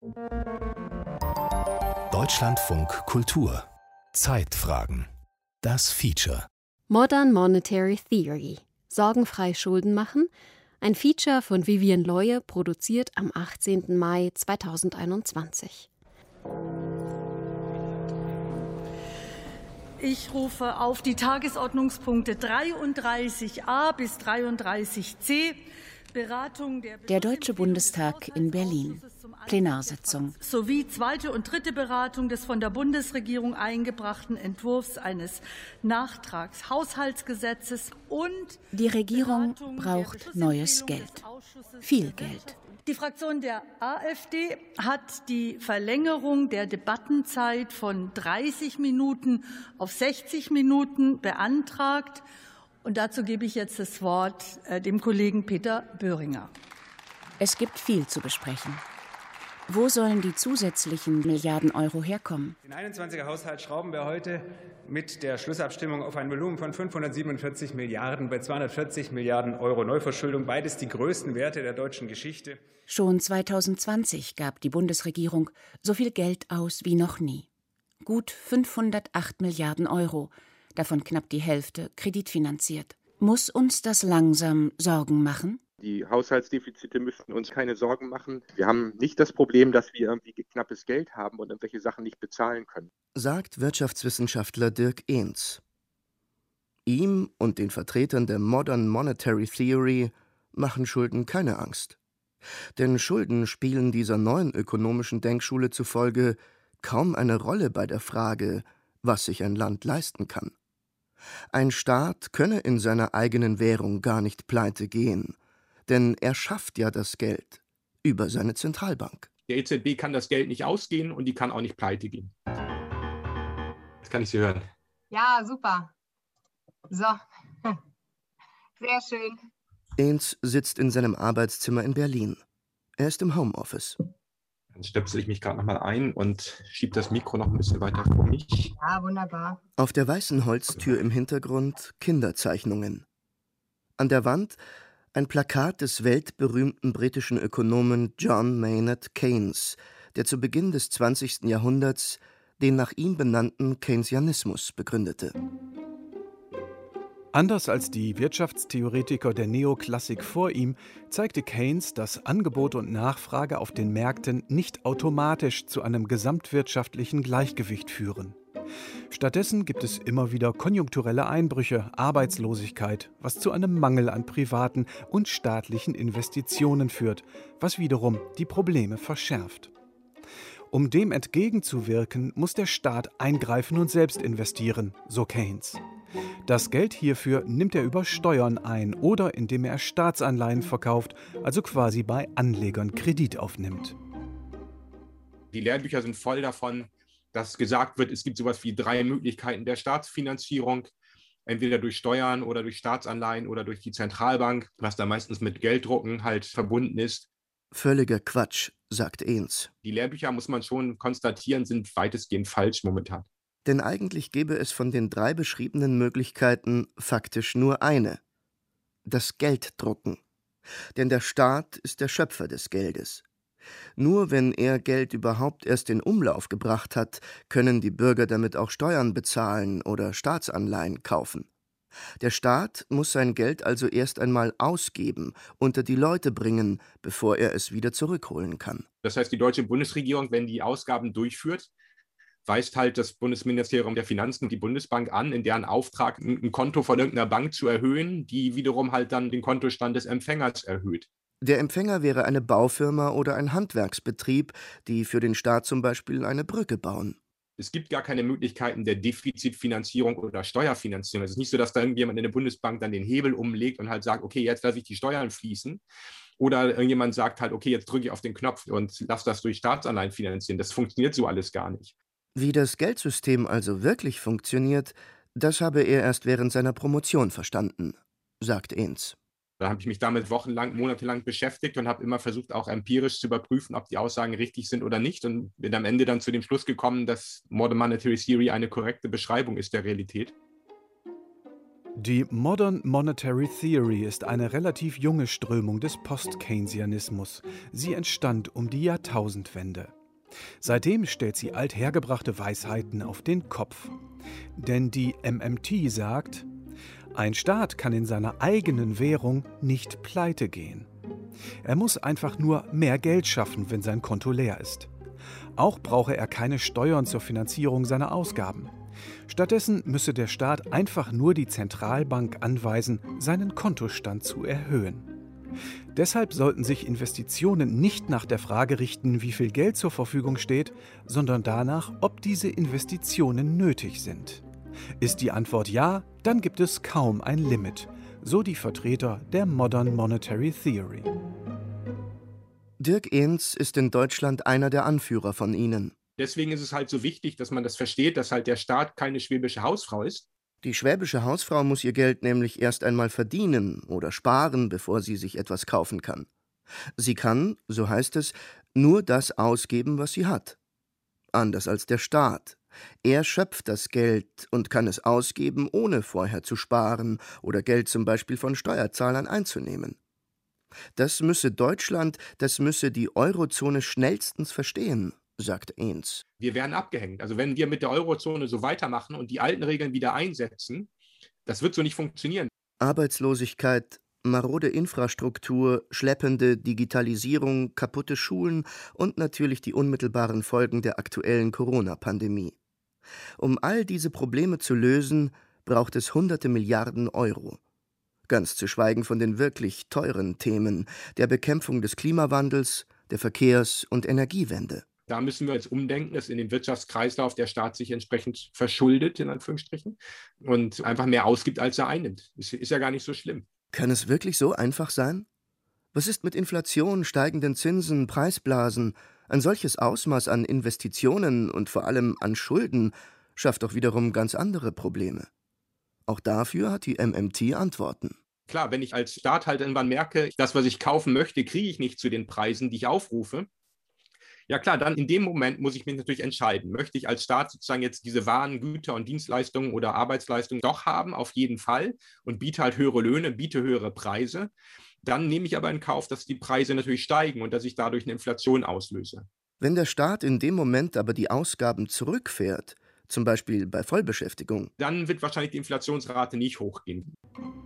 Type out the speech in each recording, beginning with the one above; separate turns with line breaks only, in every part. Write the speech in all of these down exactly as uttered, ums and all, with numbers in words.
Deutschlandfunk Kultur Zeitfragen. Das Feature.
Modern Monetary Theory. Sorgenfrei Schulden machen. Ein Feature von Vivian Leue, produziert am achtzehnten Mai zweitausendeinundzwanzig.
Ich rufe auf die Tagesordnungspunkte dreiunddreißig a bis dreiunddreißig c. Beratung der,
der Deutsche Bundestag in Berlin. Plenarsitzung.
Sowie zweite und dritte Beratung des von der Bundesregierung eingebrachten Entwurfs eines Nachtragshaushaltsgesetzes und
die Regierung braucht neues Geld. Viel Geld.
Die Fraktion der AfD hat die Verlängerung der Debattenzeit von dreißig Minuten auf sechzig Minuten beantragt. Und dazu gebe ich jetzt das Wort äh, dem Kollegen Peter Böhringer.
Es gibt viel zu besprechen. Wo sollen die zusätzlichen Milliarden Euro herkommen?
Den einundzwanziger Haushalt schrauben wir heute mit der Schlussabstimmung auf ein Volumen von fünfhundertsiebenundvierzig Milliarden bei zweihundertvierzig Milliarden Euro Neuverschuldung. Beides die größten Werte der deutschen Geschichte.
Schon zweitausendzwanzig gab die Bundesregierung so viel Geld aus wie noch nie. Gut fünfhundertacht Milliarden Euro, davon knapp die Hälfte kreditfinanziert. Muss uns das langsam Sorgen machen?
Die Haushaltsdefizite müssten uns keine Sorgen machen. Wir haben nicht das Problem, dass wir irgendwie knappes Geld haben und irgendwelche Sachen nicht bezahlen können.
Sagt Wirtschaftswissenschaftler Dirk Ehns. Ihm und den Vertretern der Modern Monetary Theory machen Schulden keine Angst. Denn Schulden spielen dieser neuen ökonomischen Denkschule zufolge kaum eine Rolle bei der Frage, was sich ein Land leisten kann. Ein Staat könne in seiner eigenen Währung gar nicht pleite gehen, denn er schafft ja das Geld über seine Zentralbank.
Der E Z B kann das Geld nicht ausgehen und die kann auch nicht pleite gehen. Jetzt kann ich Sie hören.
Ja, super. So, sehr schön.
Ehns sitzt in seinem Arbeitszimmer in Berlin. Er ist im Homeoffice.
Dann stöpsel ich mich gerade noch mal ein und schiebe das Mikro noch ein bisschen weiter vor mich.
Ja, wunderbar.
Auf der weißen Holztür im Hintergrund Kinderzeichnungen. An der Wand ein Plakat des weltberühmten britischen Ökonomen John Maynard Keynes, der zu Beginn des zwanzigsten Jahrhunderts den nach ihm benannten Keynesianismus begründete.
Anders als die Wirtschaftstheoretiker der Neoklassik vor ihm, zeigte Keynes, dass Angebot und Nachfrage auf den Märkten nicht automatisch zu einem gesamtwirtschaftlichen Gleichgewicht führen. Stattdessen gibt es immer wieder konjunkturelle Einbrüche, Arbeitslosigkeit, was zu einem Mangel an privaten und staatlichen Investitionen führt, was wiederum die Probleme verschärft. Um dem entgegenzuwirken, muss der Staat eingreifen und selbst investieren, so Keynes. Das Geld hierfür nimmt er über Steuern ein oder indem er Staatsanleihen verkauft, also quasi bei Anlegern Kredit aufnimmt.
Die Lehrbücher sind voll davon, dass gesagt wird, es gibt sowas wie drei Möglichkeiten der Staatsfinanzierung, entweder durch Steuern oder durch Staatsanleihen oder durch die Zentralbank, was da meistens mit Gelddrucken halt verbunden ist.
Völliger Quatsch, sagt Ehns.
Die Lehrbücher, muss man schon konstatieren, sind weitestgehend falsch momentan.
Denn eigentlich gäbe es von den drei beschriebenen Möglichkeiten faktisch nur eine: das Gelddrucken. Denn der Staat ist der Schöpfer des Geldes. Nur wenn er Geld überhaupt erst in Umlauf gebracht hat, können die Bürger damit auch Steuern bezahlen oder Staatsanleihen kaufen. Der Staat muss sein Geld also erst einmal ausgeben, unter die Leute bringen, bevor er es wieder zurückholen kann.
Das heißt, die deutsche Bundesregierung, wenn die Ausgaben durchführt, weist halt das Bundesministerium der Finanzen, die Bundesbank an, in deren Auftrag ein Konto von irgendeiner Bank zu erhöhen, die wiederum halt dann den Kontostand des Empfängers erhöht.
Der Empfänger wäre eine Baufirma oder ein Handwerksbetrieb, die für den Staat zum Beispiel eine Brücke bauen.
Es gibt gar keine Möglichkeiten der Defizitfinanzierung oder Steuerfinanzierung. Es ist nicht so, dass da irgendjemand in der Bundesbank dann den Hebel umlegt und halt sagt, okay, jetzt lasse ich die Steuern fließen. Oder irgendjemand sagt halt, okay, jetzt drücke ich auf den Knopf und lasse das durch Staatsanleihen finanzieren. Das funktioniert so alles gar nicht.
Wie das Geldsystem also wirklich funktioniert, das habe er erst während seiner Promotion verstanden, sagt Ehns.
Da habe ich mich damit wochenlang, monatelang beschäftigt und habe immer versucht, auch empirisch zu überprüfen, ob die Aussagen richtig sind oder nicht. Und bin am Ende dann zu dem Schluss gekommen, dass Modern Monetary Theory eine korrekte Beschreibung ist der Realität.
Die Modern Monetary Theory ist eine relativ junge Strömung des Post-Keynesianismus. Sie entstand um die Jahrtausendwende. Seitdem stellt sie althergebrachte Weisheiten auf den Kopf. Denn die M M T sagt, ein Staat kann in seiner eigenen Währung nicht pleite gehen. Er muss einfach nur mehr Geld schaffen, wenn sein Konto leer ist. Auch brauche er keine Steuern zur Finanzierung seiner Ausgaben. Stattdessen müsse der Staat einfach nur die Zentralbank anweisen, seinen Kontostand zu erhöhen. Deshalb sollten sich Investitionen nicht nach der Frage richten, wie viel Geld zur Verfügung steht, sondern danach, ob diese Investitionen nötig sind. Ist die Antwort ja, dann gibt es kaum ein Limit, so die Vertreter der Modern Monetary Theory.
Dirk Ehns ist in Deutschland einer der Anführer von ihnen.
Deswegen ist es halt so wichtig, dass man das versteht, dass halt der Staat keine schwäbische Hausfrau ist.
Die schwäbische Hausfrau muss ihr Geld nämlich erst einmal verdienen oder sparen, bevor sie sich etwas kaufen kann. Sie kann, so heißt es, nur das ausgeben, was sie hat. Anders als der Staat. Er schöpft das Geld und kann es ausgeben, ohne vorher zu sparen oder Geld zum Beispiel von Steuerzahlern einzunehmen. Das müsse Deutschland, das müsse die Eurozone schnellstens verstehen, sagt Ehns.
Wir werden abgehängt. Also wenn wir mit der Eurozone so weitermachen und die alten Regeln wieder einsetzen, das wird so nicht funktionieren.
Arbeitslosigkeit, marode Infrastruktur, schleppende Digitalisierung, kaputte Schulen und natürlich die unmittelbaren Folgen der aktuellen Corona-Pandemie. Um all diese Probleme zu lösen, braucht es hunderte Milliarden Euro. Ganz zu schweigen von den wirklich teuren Themen, der Bekämpfung des Klimawandels, der Verkehrs- und Energiewende.
Da müssen wir jetzt umdenken, dass in dem Wirtschaftskreislauf der Staat sich entsprechend verschuldet, in Anführungsstrichen, und einfach mehr ausgibt, als er einnimmt. Das ist ja gar nicht so schlimm.
Kann es wirklich so einfach sein? Was ist mit Inflation, steigenden Zinsen, Preisblasen? Ein solches Ausmaß an Investitionen und vor allem an Schulden schafft doch wiederum ganz andere Probleme. Auch dafür hat die M M T Antworten.
Klar, wenn ich als Staat halt irgendwann merke, das, was ich kaufen möchte, kriege ich nicht zu den Preisen, die ich aufrufe, ja klar, dann in dem Moment muss ich mich natürlich entscheiden. Möchte ich als Staat sozusagen jetzt diese Waren, Güter und Dienstleistungen oder Arbeitsleistungen doch haben, auf jeden Fall, und biete halt höhere Löhne, biete höhere Preise. Dann nehme ich aber in Kauf, dass die Preise natürlich steigen und dass ich dadurch eine Inflation auslöse.
Wenn der Staat in dem Moment aber die Ausgaben zurückfährt, zum Beispiel bei Vollbeschäftigung,
dann wird wahrscheinlich die Inflationsrate nicht hochgehen.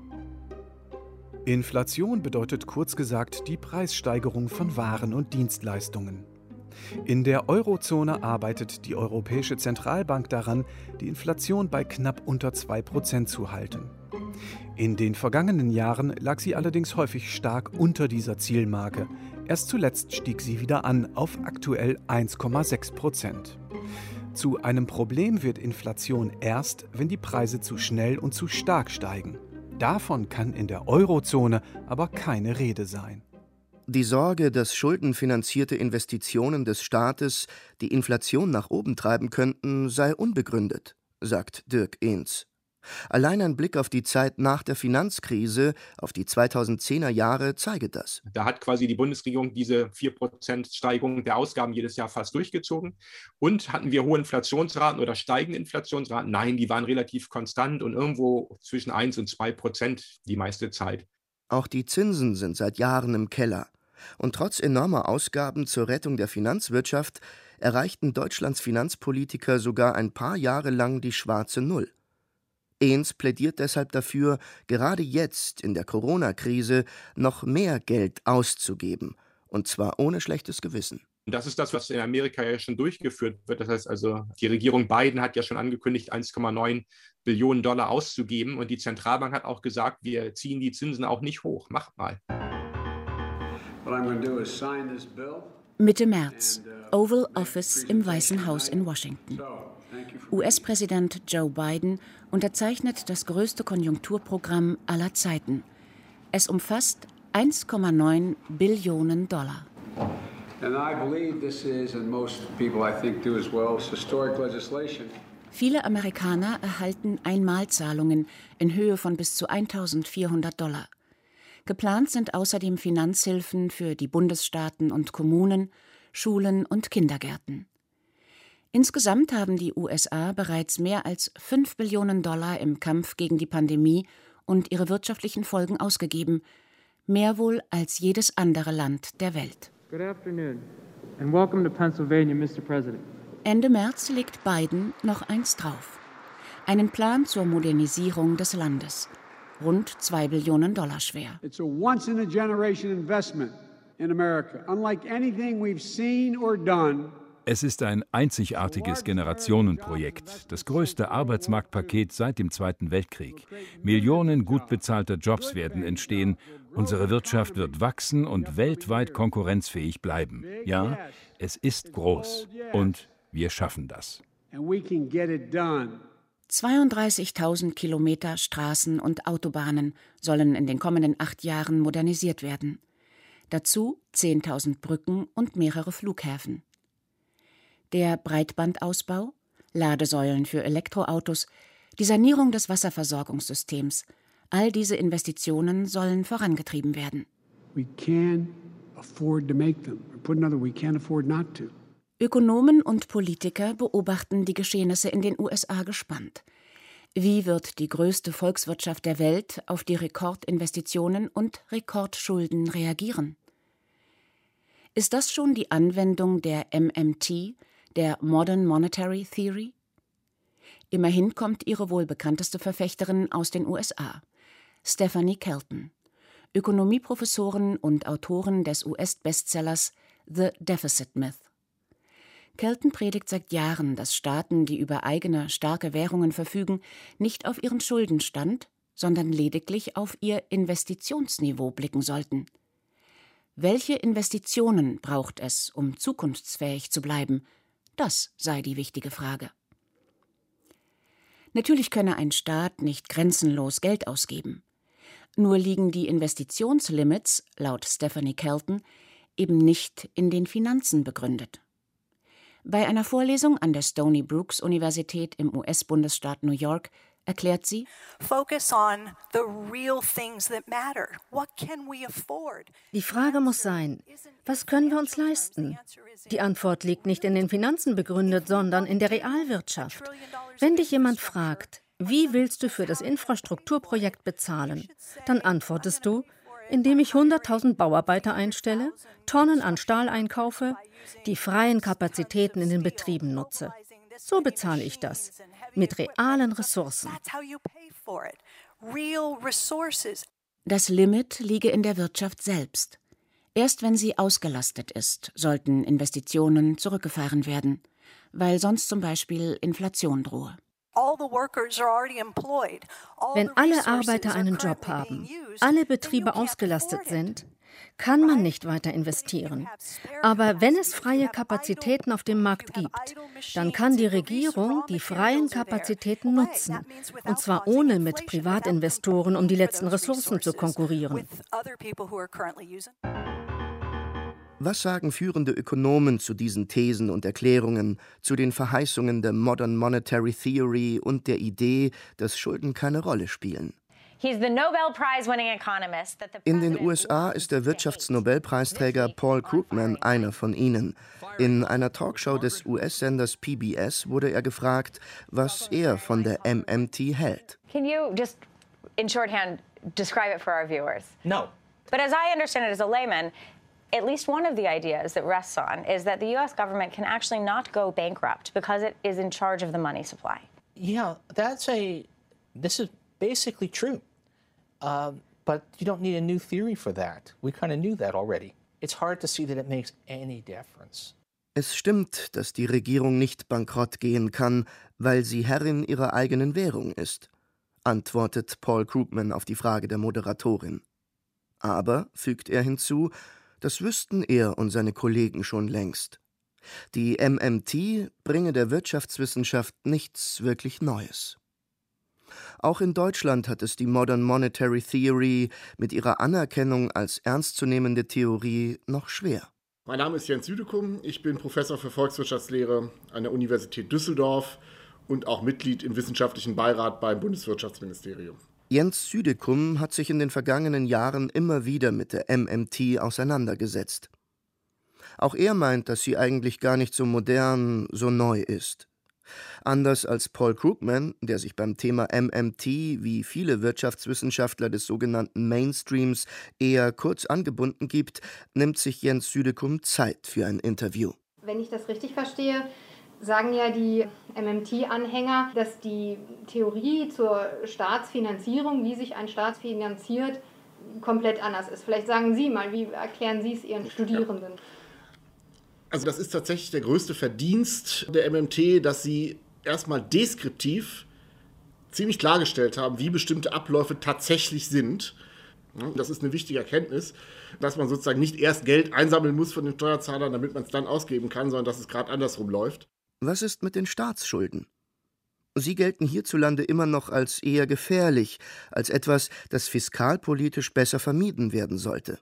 Inflation bedeutet kurz gesagt die Preissteigerung von Waren und Dienstleistungen. In der Eurozone arbeitet die Europäische Zentralbank daran, die Inflation bei knapp unter zwei Prozent zu halten. In den vergangenen Jahren lag sie allerdings häufig stark unter dieser Zielmarke. Erst zuletzt stieg sie wieder an auf aktuell eins Komma sechs Prozent. Zu einem Problem wird Inflation erst, wenn die Preise zu schnell und zu stark steigen. Davon kann in der Eurozone aber keine Rede sein.
Die Sorge, dass schuldenfinanzierte Investitionen des Staates die Inflation nach oben treiben könnten, sei unbegründet, sagt Dirk Ehns. Allein ein Blick auf die Zeit nach der Finanzkrise, auf die zweitausendzehner Jahre, zeige das.
Da hat quasi die Bundesregierung diese vier Prozent Steigerung der Ausgaben jedes Jahr fast durchgezogen. Und hatten wir hohe Inflationsraten oder steigende Inflationsraten? Nein, die waren relativ konstant und irgendwo zwischen eins und zwei Prozent die meiste Zeit.
Auch die Zinsen sind seit Jahren im Keller. Und trotz enormer Ausgaben zur Rettung der Finanzwirtschaft erreichten Deutschlands Finanzpolitiker sogar ein paar Jahre lang die schwarze Null. Ehns plädiert deshalb dafür, gerade jetzt in der Corona-Krise noch mehr Geld auszugeben, und zwar ohne schlechtes Gewissen.
Und das ist das, was in Amerika ja schon durchgeführt wird. Das heißt also, die Regierung Biden hat ja schon angekündigt, eins Komma neun Billionen Dollar auszugeben. Und die Zentralbank hat auch gesagt, wir ziehen die Zinsen auch nicht hoch. Macht mal.
Mitte März, Oval Office im Weißen Haus in Washington. U S-Präsident Joe Biden unterzeichnet das größte Konjunkturprogramm aller Zeiten. Es umfasst eins Komma neun Billionen Dollar. Viele Amerikaner erhalten Einmalzahlungen in Höhe von bis zu eintausendvierhundert Dollar. Geplant sind außerdem Finanzhilfen für die Bundesstaaten und Kommunen, Schulen und Kindergärten. Insgesamt haben die U S A bereits mehr als fünf Billionen Dollar im Kampf gegen die Pandemie und ihre wirtschaftlichen Folgen ausgegeben, mehr wohl als jedes andere Land der Welt.
Good afternoon and welcome to Pennsylvania, Mister President.
Ende März legt Biden noch eins drauf. Einen Plan zur Modernisierung des Landes. Rund zwei Billionen Dollar schwer.
It's a once-in-a-generation investment in America, unlike anything we've seen or done.
Es ist ein einzigartiges Generationenprojekt, das größte Arbeitsmarktpaket seit dem Zweiten Weltkrieg. Millionen gut bezahlter Jobs werden entstehen, unsere Wirtschaft wird wachsen und weltweit konkurrenzfähig bleiben. Ja, es ist groß und wir schaffen das.
zweiunddreißigtausend Kilometer Straßen und Autobahnen sollen in den kommenden acht Jahren modernisiert werden. Dazu zehntausend Brücken und mehrere Flughäfen. Der Breitbandausbau, Ladesäulen für Elektroautos, die Sanierung des Wasserversorgungssystems, all diese Investitionen sollen vorangetrieben werden.
We can afford to make them. Put another, we can't afford not to.
Ökonomen und Politiker beobachten die Geschehnisse in den U S A gespannt. Wie wird die größte Volkswirtschaft der Welt auf die Rekordinvestitionen und Rekordschulden reagieren? Ist das schon die Anwendung der M M T, der Modern Monetary Theory? Immerhin kommt ihre wohl bekannteste Verfechterin aus den U S A, Stephanie Kelton, Ökonomieprofessorin und Autorin des U S-Bestsellers The Deficit Myth. Kelton predigt seit Jahren, dass Staaten, die über eigene starke Währungen verfügen, nicht auf ihren Schuldenstand, sondern lediglich auf ihr Investitionsniveau blicken sollten. Welche Investitionen braucht es, um zukunftsfähig zu bleiben? Das sei die wichtige Frage. Natürlich könne ein Staat nicht grenzenlos Geld ausgeben. Nur liegen die Investitionslimits, laut Stephanie Kelton, eben nicht in den Finanzen begründet. Bei einer Vorlesung an der Stony Brooks Universität im U S-Bundesstaat New York erklärt sie:
Die Frage muss sein, was können wir uns leisten? Die Antwort liegt nicht in den Finanzen begründet, sondern in der Realwirtschaft. Wenn dich jemand fragt, wie willst du für das Infrastrukturprojekt bezahlen, dann antwortest du, indem ich hunderttausend Bauarbeiter einstelle, Tonnen an Stahl einkaufe, die freien Kapazitäten in den Betrieben nutze. So bezahle ich das. Mit realen Ressourcen.
Das Limit liege in der Wirtschaft selbst. Erst wenn sie ausgelastet ist, sollten Investitionen zurückgefahren werden, weil sonst zum Beispiel Inflation drohe.
Wenn alle Arbeiter einen Job haben, alle Betriebe ausgelastet sind, kann man nicht weiter investieren. Aber wenn es freie Kapazitäten auf dem Markt gibt, dann kann die Regierung die freien Kapazitäten nutzen, und zwar ohne mit Privatinvestoren um die letzten Ressourcen zu konkurrieren.
Was sagen führende Ökonomen zu diesen Thesen und Erklärungen, zu den Verheißungen der Modern Monetary Theory und der Idee, dass Schulden keine Rolle spielen? In den U S A ist der Wirtschaftsnobelpreisträger Paul Krugman einer von ihnen. In einer Talkshow des U S-Senders P B S wurde er gefragt, was er von der M M T hält.
Can you just in shorthand describe it for our viewers?
No.
But as I understand it as a layman, at least one of the ideas that rests on is that the U S government can actually not go bankrupt because it is in charge of the money supply.
Yeah, that's a, this is basically true. Uh, but you don't need a new theory for that. We kind of knew that already. It's hard to see that it makes any difference.
Es stimmt, dass die Regierung nicht bankrott gehen kann, weil sie Herrin ihrer eigenen Währung ist, antwortet Paul Krugman auf die Frage der Moderatorin. Aber, fügt er hinzu, das wüssten er und seine Kollegen schon längst. Die M M T bringe der Wirtschaftswissenschaft nichts wirklich Neues. Auch in Deutschland hat es die Modern Monetary Theory mit ihrer Anerkennung als ernstzunehmende Theorie noch schwer.
Mein Name ist Jens Südekum, ich bin Professor für Volkswirtschaftslehre an der Universität Düsseldorf und auch Mitglied im wissenschaftlichen Beirat beim Bundeswirtschaftsministerium.
Jens Südekum hat sich in den vergangenen Jahren immer wieder mit der M M T auseinandergesetzt. Auch er meint, dass sie eigentlich gar nicht so modern, so neu ist. Anders als Paul Krugman, der sich beim Thema M M T wie viele Wirtschaftswissenschaftler des sogenannten Mainstreams eher kurz angebunden gibt, nimmt sich Jens Südekum Zeit für ein Interview.
Wenn ich das richtig verstehe, sagen ja die M M T-Anhänger, dass die Theorie zur Staatsfinanzierung, wie sich ein Staat finanziert, komplett anders ist. Vielleicht sagen Sie mal, wie erklären Sie es Ihren Studierenden?
Also das ist tatsächlich der größte Verdienst der M M T, dass sie erstmal deskriptiv ziemlich klargestellt haben, wie bestimmte Abläufe tatsächlich sind. Das ist eine wichtige Erkenntnis, dass man sozusagen nicht erst Geld einsammeln muss von den Steuerzahlern, damit man es dann ausgeben kann, sondern dass es gerade andersrum läuft.
Was ist mit den Staatsschulden? Sie gelten hierzulande immer noch als eher gefährlich, als etwas, das fiskalpolitisch besser vermieden werden sollte.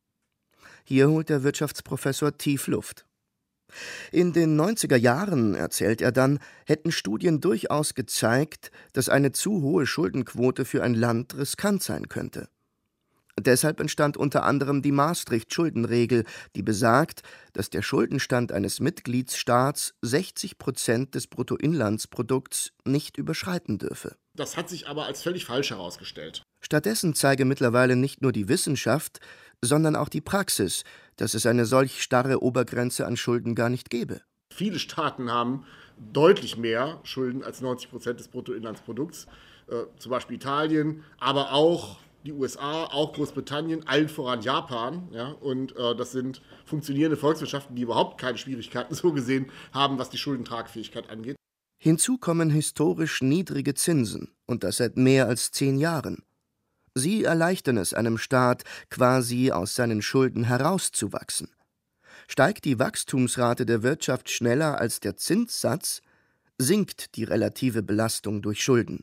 Hier holt der Wirtschaftsprofessor tief Luft. In den neunziger Jahren, erzählt er dann, hätten Studien durchaus gezeigt, dass eine zu hohe Schuldenquote für ein Land riskant sein könnte. Deshalb entstand unter anderem die Maastricht-Schuldenregel, die besagt, dass der Schuldenstand eines Mitgliedsstaats sechzig Prozent des Bruttoinlandsprodukts nicht überschreiten dürfe.
Das hat sich aber als völlig falsch herausgestellt.
Stattdessen zeige mittlerweile nicht nur die Wissenschaft, sondern auch die Praxis, dass es eine solch starre Obergrenze an Schulden gar nicht gäbe.
Viele Staaten haben deutlich mehr Schulden als neunzig Prozent des Bruttoinlandsprodukts, äh, zum Beispiel Italien, aber auch die U S A, auch Großbritannien, allen voran Japan. Ja, und äh, das sind funktionierende Volkswirtschaften, die überhaupt keine Schwierigkeiten so gesehen haben, was die Schuldentragfähigkeit angeht.
Hinzu kommen historisch niedrige Zinsen, und das seit mehr als zehn Jahren. Sie erleichtern es einem Staat, quasi aus seinen Schulden herauszuwachsen. Steigt die Wachstumsrate der Wirtschaft schneller als der Zinssatz, sinkt die relative Belastung durch Schulden.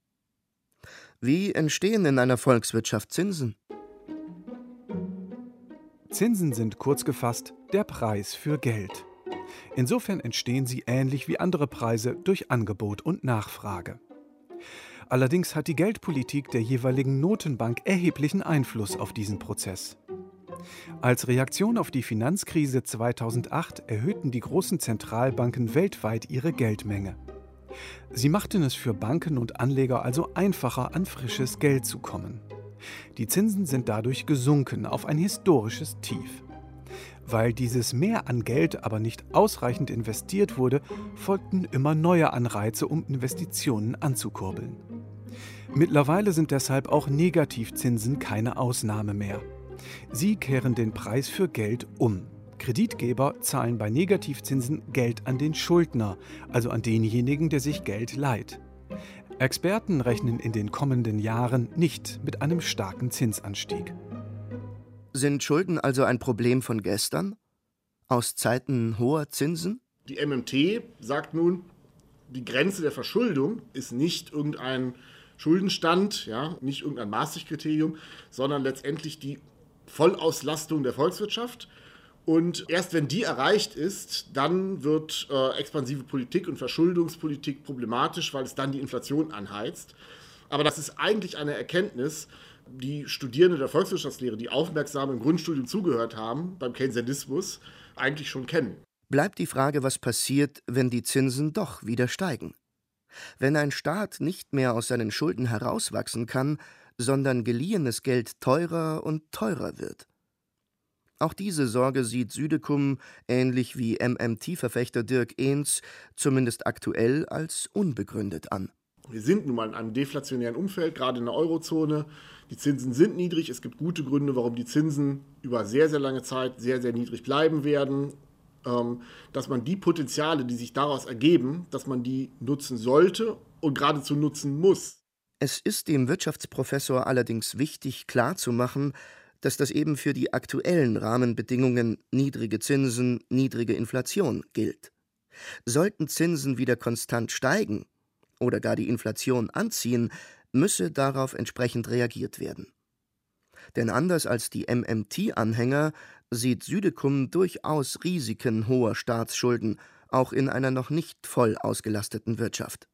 Wie entstehen in einer Volkswirtschaft Zinsen?
Zinsen sind kurz gefasst der Preis für Geld. Insofern entstehen sie ähnlich wie andere Preise durch Angebot und Nachfrage. Allerdings hat die Geldpolitik der jeweiligen Notenbank erheblichen Einfluss auf diesen Prozess. Als Reaktion auf die Finanzkrise zweitausendacht erhöhten die großen Zentralbanken weltweit ihre Geldmenge. Sie machten es für Banken und Anleger also einfacher, an frisches Geld zu kommen. Die Zinsen sind dadurch gesunken auf ein historisches Tief. Weil dieses Mehr an Geld aber nicht ausreichend investiert wurde, folgten immer neue Anreize, um Investitionen anzukurbeln. Mittlerweile sind deshalb auch Negativzinsen keine Ausnahme mehr. Sie kehren den Preis für Geld um. Kreditgeber zahlen bei Negativzinsen Geld an den Schuldner, also an denjenigen, der sich Geld leiht. Experten rechnen in den kommenden Jahren nicht mit einem starken Zinsanstieg.
Sind Schulden also ein Problem von gestern? Aus Zeiten hoher Zinsen?
Die M M T sagt nun, die Grenze der Verschuldung ist nicht irgendein Schuldenstand, ja, nicht irgendein Maastricht-Kriterium, sondern letztendlich die Vollauslastung der Volkswirtschaft. Und erst wenn die erreicht ist, dann wird äh, expansive Politik und Verschuldungspolitik problematisch, weil es dann die Inflation anheizt. Aber das ist eigentlich eine Erkenntnis, die Studierende der Volkswirtschaftslehre, die aufmerksam im Grundstudium zugehört haben, beim Keynesianismus, eigentlich schon kennen.
Bleibt die Frage, was passiert, wenn die Zinsen doch wieder steigen. Wenn ein Staat nicht mehr aus seinen Schulden herauswachsen kann, sondern geliehenes Geld teurer und teurer wird. Auch diese Sorge sieht Südekum, ähnlich wie M M T-Verfechter Dirk Ehns, zumindest aktuell als unbegründet an.
Wir sind nun mal in einem deflationären Umfeld, gerade in der Eurozone. Die Zinsen sind niedrig. Es gibt gute Gründe, warum die Zinsen über sehr, sehr lange Zeit sehr, sehr niedrig bleiben werden. Ähm, dass man die Potenziale, die sich daraus ergeben, dass man die nutzen sollte und geradezu nutzen muss.
Es ist dem Wirtschaftsprofessor allerdings wichtig, klarzumachen, dass das eben für die aktuellen Rahmenbedingungen niedrige Zinsen, niedrige Inflation gilt. Sollten Zinsen wieder konstant steigen oder gar die Inflation anziehen, müsse darauf entsprechend reagiert werden. Denn anders als die M M T-Anhänger sieht Südekum durchaus Risiken hoher Staatsschulden, auch in einer noch nicht voll ausgelasteten Wirtschaft.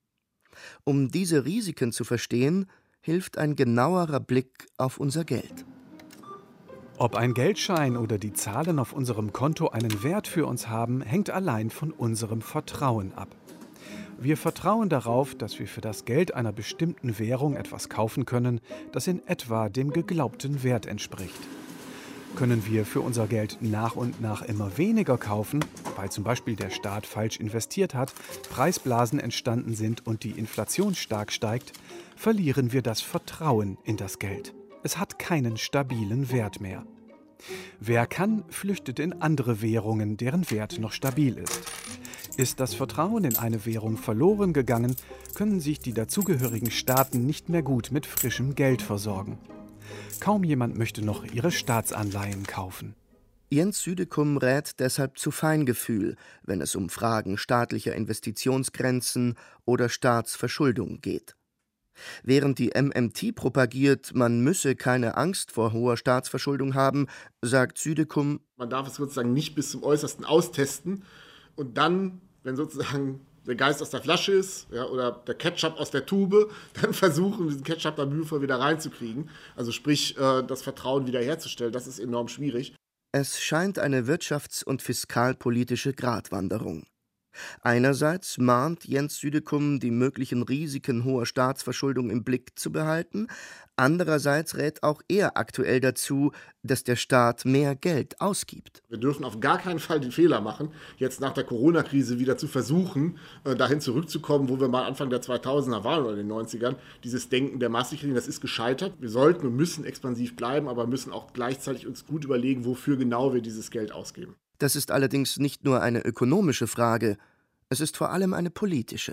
Um diese Risiken zu verstehen, hilft ein genauerer Blick auf unser Geld.
Ob ein Geldschein oder die Zahlen auf unserem Konto einen Wert für uns haben, hängt allein von unserem Vertrauen ab. Wir vertrauen darauf, dass wir für das Geld einer bestimmten Währung etwas kaufen können, das in etwa dem geglaubten Wert entspricht. Können wir für unser Geld nach und nach immer weniger kaufen, weil zum Beispiel der Staat falsch investiert hat, Preisblasen entstanden sind und die Inflation stark steigt, verlieren wir das Vertrauen in das Geld. Es hat keinen stabilen Wert mehr. Wer kann, flüchtet in andere Währungen, deren Wert noch stabil ist. Ist das Vertrauen in eine Währung verloren gegangen, können sich die dazugehörigen Staaten nicht mehr gut mit frischem Geld versorgen. Kaum jemand möchte noch ihre Staatsanleihen kaufen.
Jens Südekum rät deshalb zu Feingefühl, wenn es um Fragen staatlicher Investitionsgrenzen oder Staatsverschuldung geht. Während die M M T propagiert, man müsse keine Angst vor hoher Staatsverschuldung haben, sagt Südekum,
man darf es sozusagen nicht bis zum Äußersten austesten und dann, wenn sozusagen der Geist aus der Flasche ist, ja, oder der Ketchup aus der Tube, dann versuchen, diesen Ketchup da mühevoll wieder reinzukriegen. Also sprich, äh, das Vertrauen wiederherzustellen, das ist enorm schwierig.
Es scheint eine wirtschafts- und fiskalpolitische Gratwanderung. Einerseits mahnt Jens Südekum, die möglichen Risiken hoher Staatsverschuldung im Blick zu behalten, andererseits rät auch er aktuell dazu, dass der Staat mehr Geld ausgibt.
Wir dürfen auf gar keinen Fall den Fehler machen, jetzt nach der Corona-Krise wieder zu versuchen, dahin zurückzukommen, wo wir mal Anfang der zweitausender waren oder in den neunzigern. Dieses Denken der Massenkriege, das ist gescheitert. Wir sollten und müssen expansiv bleiben, aber müssen auch gleichzeitig uns gut überlegen, wofür genau wir dieses Geld ausgeben.
Das ist allerdings nicht nur eine ökonomische Frage, es ist vor allem eine politische.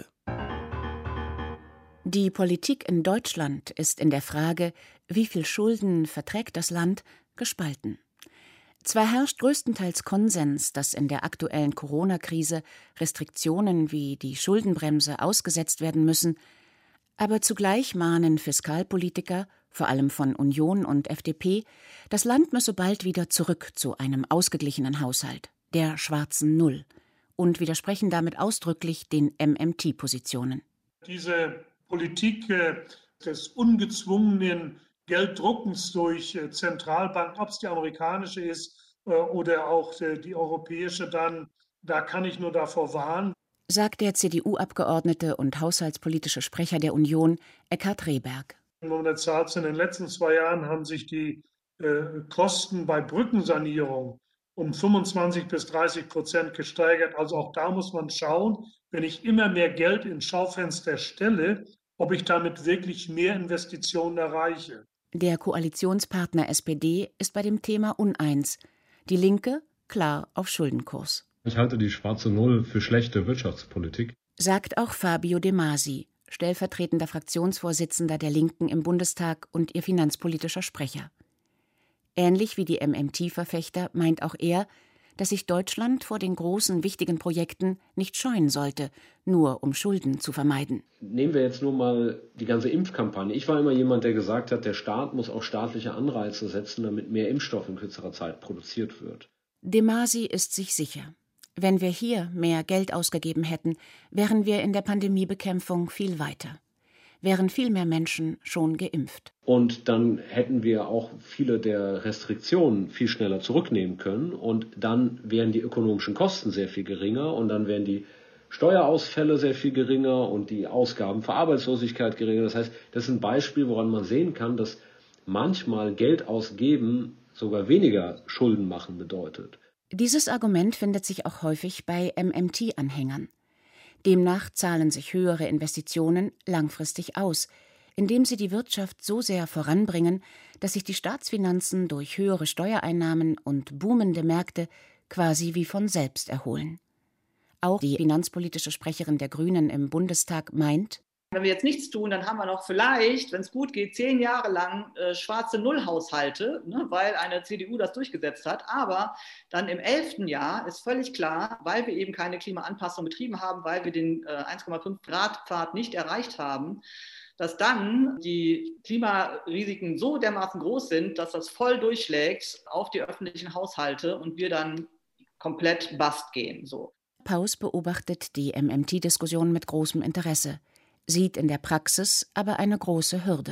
Die Politik in Deutschland ist in der Frage, wie viel Schulden verträgt das Land, gespalten. Zwar herrscht größtenteils Konsens, dass in der aktuellen Corona-Krise Restriktionen wie die Schuldenbremse ausgesetzt werden müssen, aber zugleich mahnen Fiskalpolitiker, vor allem von Union und F D P, das Land müsse bald wieder zurück zu einem ausgeglichenen Haushalt, der schwarzen Null, und widersprechen damit ausdrücklich den M M T-Positionen.
Diese Politik des ungezwungenen Gelddruckens durch Zentralbanken, ob es die amerikanische ist oder auch die europäische, dann, da kann ich nur davor warnen,
sagt der C D U-Abgeordnete und haushaltspolitische Sprecher der Union, Eckhard Rehberg.
Wenn man eine Zahl in den letzten zwei Jahren haben sich die äh, Kosten bei Brückensanierung um fünfundzwanzig bis dreißig Prozent gesteigert. Also auch da muss man schauen, wenn ich immer mehr Geld ins Schaufenster stelle, ob ich damit wirklich mehr Investitionen erreiche.
Der Koalitionspartner S P D ist bei dem Thema uneins. Die Linke klar auf Schuldenkurs.
Ich halte die schwarze Null für schlechte Wirtschaftspolitik,
sagt auch Fabio De Masi, stellvertretender Fraktionsvorsitzender der Linken im Bundestag und ihr finanzpolitischer Sprecher. Ähnlich wie die M M T-Verfechter meint auch er, dass sich Deutschland vor den großen, wichtigen Projekten nicht scheuen sollte, nur um Schulden zu vermeiden.
Nehmen wir jetzt nur mal die ganze Impfkampagne. Ich war immer jemand, der gesagt hat, der Staat muss auch staatliche Anreize setzen, damit mehr Impfstoff in kürzerer Zeit produziert wird.
De Masi ist sich sicher. Wenn wir hier mehr Geld ausgegeben hätten, wären wir in der Pandemiebekämpfung viel weiter. Wären viel mehr Menschen schon geimpft.
Und dann hätten wir auch viele der Restriktionen viel schneller zurücknehmen können und dann wären die ökonomischen Kosten sehr viel geringer und dann wären die Steuerausfälle sehr viel geringer und die Ausgaben für Arbeitslosigkeit geringer. Das heißt, das ist ein Beispiel, woran man sehen kann, dass manchmal Geld ausgeben sogar weniger Schulden machen bedeutet.
Dieses Argument findet sich auch häufig bei M M T-Anhängern. Demnach zahlen sich höhere Investitionen langfristig aus, indem sie die Wirtschaft so sehr voranbringen, dass sich die Staatsfinanzen durch höhere Steuereinnahmen und boomende Märkte quasi wie von selbst erholen. Auch die finanzpolitische Sprecherin der Grünen im Bundestag meint,
wenn wir jetzt nichts tun, dann haben wir noch vielleicht, wenn es gut geht, zehn Jahre lang äh, schwarze Nullhaushalte, ne, weil eine C D U das durchgesetzt hat. Aber dann im elften Jahr ist völlig klar, weil wir eben keine Klimaanpassung betrieben haben, weil wir den äh, eins Komma fünf Grad Pfad nicht erreicht haben, dass dann die Klimarisiken so dermaßen groß sind, dass das voll durchschlägt auf die öffentlichen Haushalte und wir dann komplett bust gehen. So.
Paus beobachtet die M M T-Diskussion mit großem Interesse, sieht in der Praxis aber eine große Hürde.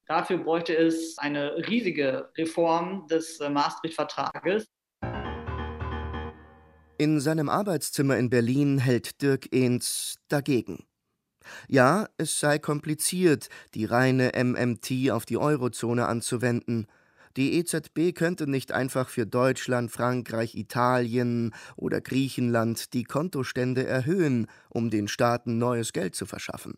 Dafür bräuchte es eine riesige Reform des Maastricht-Vertrages.
In seinem Arbeitszimmer in Berlin hält Dirk Ehnts dagegen. Ja, es sei kompliziert, die reine M M T auf die Eurozone anzuwenden. Die E Z B könnte nicht einfach für Deutschland, Frankreich, Italien oder Griechenland die Kontostände erhöhen, um den Staaten neues Geld zu verschaffen.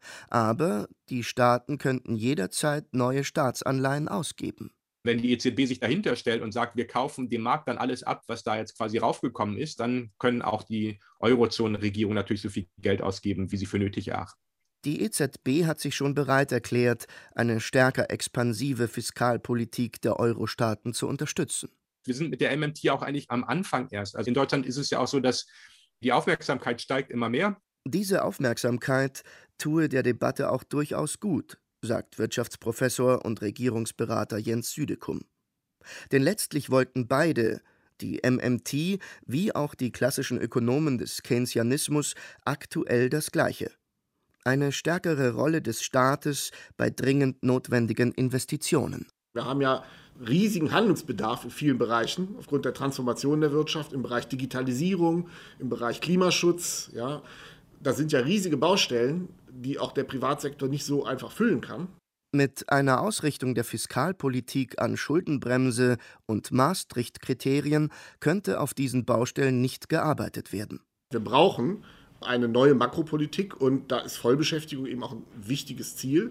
Aber die Staaten könnten jederzeit neue Staatsanleihen ausgeben.
Wenn die E Z B sich dahinter stellt und sagt, wir kaufen dem Markt dann alles ab, was da jetzt quasi raufgekommen ist, dann können auch die Eurozone-Regierungen natürlich so viel Geld ausgeben, wie sie für nötig erachten.
Die E Z B hat sich schon bereit erklärt, eine stärker expansive Fiskalpolitik der Euro-Staaten zu unterstützen.
Wir sind mit der M M T auch eigentlich am Anfang erst. Also in Deutschland ist es ja auch so, dass die Aufmerksamkeit steigt immer mehr.
Diese Aufmerksamkeit tue der Debatte auch durchaus gut, sagt Wirtschaftsprofessor und Regierungsberater Jens Südekum. Denn letztlich wollten beide, die M M T wie auch die klassischen Ökonomen des Keynesianismus, aktuell das Gleiche: eine stärkere Rolle des Staates bei dringend notwendigen Investitionen.
Wir haben ja riesigen Handlungsbedarf in vielen Bereichen aufgrund der Transformation der Wirtschaft, im Bereich Digitalisierung, im Bereich Klimaschutz. Ja. Da sind ja riesige Baustellen, die auch der Privatsektor nicht so einfach füllen kann.
Mit einer Ausrichtung der Fiskalpolitik an Schuldenbremse und Maastricht-Kriterien könnte auf diesen Baustellen nicht gearbeitet werden.
Wir brauchen eine neue Makropolitik und da ist Vollbeschäftigung eben auch ein wichtiges Ziel.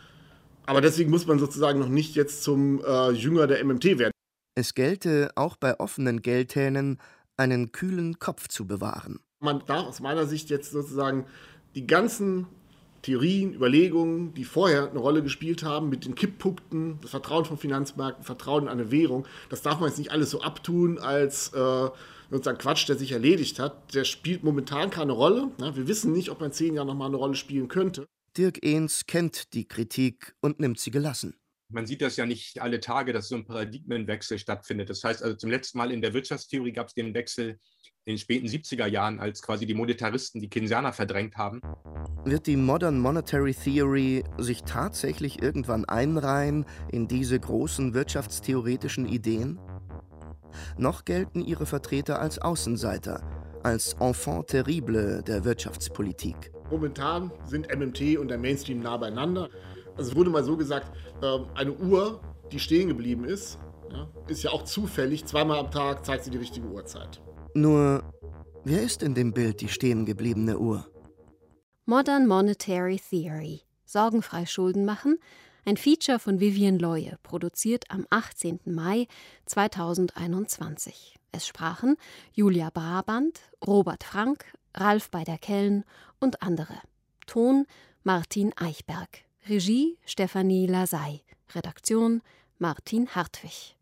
Aber deswegen muss man sozusagen noch nicht jetzt zum äh, Jünger der M M T werden.
Es gelte, auch bei offenen Geldhähnen einen kühlen Kopf zu bewahren.
Man darf aus meiner Sicht jetzt sozusagen die ganzen Theorien, Überlegungen, die vorher eine Rolle gespielt haben, mit den Kipppunkten, das Vertrauen von Finanzmärkten, Vertrauen in eine Währung, das darf man jetzt nicht alles so abtun als äh, sozusagen Quatsch, der sich erledigt hat. Der spielt momentan keine Rolle. Ja, wir wissen nicht, ob er in zehn Jahren nochmal eine Rolle spielen könnte.
Dirk Ehnts kennt die Kritik und nimmt sie gelassen.
Man sieht das ja nicht alle Tage, dass so ein Paradigmenwechsel stattfindet. Das heißt also, zum letzten Mal in der Wirtschaftstheorie gab es den Wechsel in den späten siebziger Jahren, als quasi die Monetaristen die Keynesianer verdrängt haben.
Wird die Modern Monetary Theory sich tatsächlich irgendwann einreihen in diese großen wirtschaftstheoretischen Ideen? Noch gelten ihre Vertreter als Außenseiter, als Enfant terrible der Wirtschaftspolitik.
Momentan sind M M T und der Mainstream nah beieinander. Also es wurde mal so gesagt, eine Uhr, die stehen geblieben ist, ist ja auch zufällig, zweimal am Tag zeigt sie die richtige Uhrzeit.
Nur, wer ist in dem Bild die stehen gebliebene Uhr?
Modern Monetary Theory – Sorgenfrei Schulden machen, ein Feature von Vivien Leue, produziert am achtzehnten Mai zweitausendeinundzwanzig. Es sprachen Julia Brabant, Robert Frank, Ralf Beider-Kellen und andere. Ton Martin Eichberg. Regie Stefanie Lasey. Redaktion Martin Hartwig.